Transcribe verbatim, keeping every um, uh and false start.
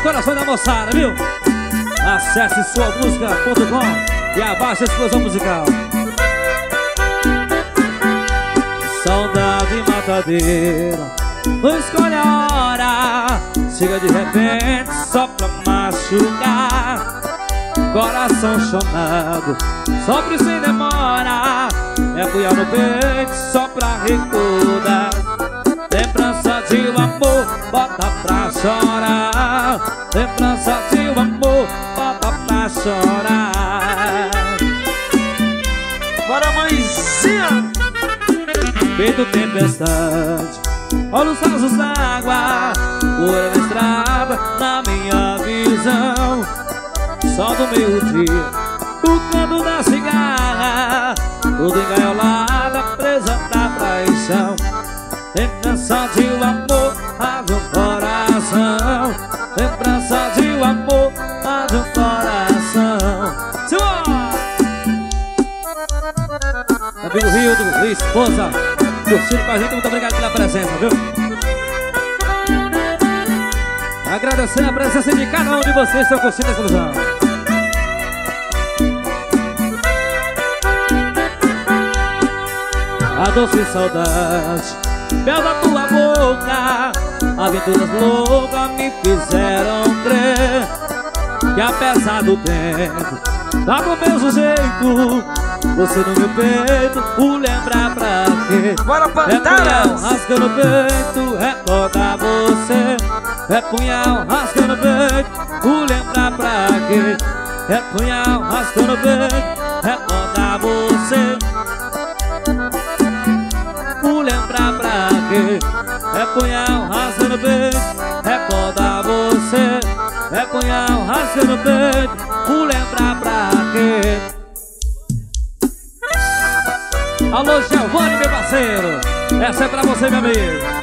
corações da moçada, viu? Acesse sua música ponto com e abaixe a explosão musical. Saudade matadeira, não escolhe a hora, chega de repente só pra machucar. Coração chamado, sofre sem demora, é punhal no peito só pra recordar. Lembrança de um amor, bota pra chorar. Lembrança de um amor, bota pra chorar. Bora, mãezinha! Feito tempestade, olha os raios d'água, poeira na estrada, na minha visão. Sol do meio-dia, o canto da cigarra, tudo engaiolada, presa na paixão. Lembrança de um amor, abre um coração. Lembrança de um amor, abre um coração. Simbora! Amigo Rildo, esposa, curtindo com a gente, muito obrigado pela presença, viu? Agradecer a presença de cada um de vocês que estão curtindo essa ilusão. A doce saudade, mel da tua boca, aventuras loucas me fizeram crer que apesar do tempo, dá pro mesmo jeito, você no meu peito, o lembrar pra quê? Bora, Pantanas! É punhal rasgando o peito, recorda você. É punhal rasgando o peito, o lembrar pra quê? É punhal rasgando o peito, recorda você. O lembrar pra quê? É punhal rasgando o peito, recorda você. É punhal rasgando o peito, o lembrar pra quê? Alô, Giovanni, meu parceiro, essa é pra você, meu amigo.